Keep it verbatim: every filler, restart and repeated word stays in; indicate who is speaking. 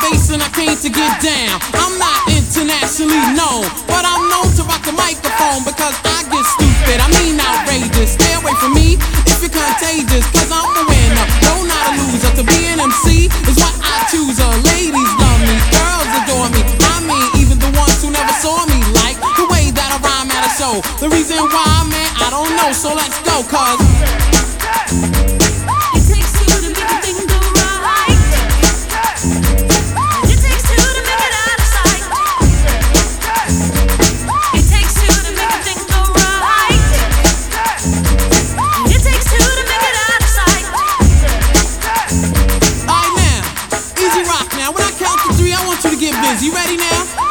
Speaker 1: face and I came to get down. I'm not internationally known, but I'm known to rock the microphone because I get stupid, I mean outrageous. Stay away from me if you're contagious, cause I'm the winner, no not a loser. To be an M C is what I choose. Uh, ladies love me, girls adore me. I mean even the ones who never saw me like the way that I rhyme at a show. The reason why, man, I don't know, so let's go, cause
Speaker 2: it takes two to make a thing go right. It takes two to make it out of sight. It takes two to make a thing go right. It takes two to make it out of sight.
Speaker 1: alright now, easy rock now. When I count to three, I want you to get busy. You ready now?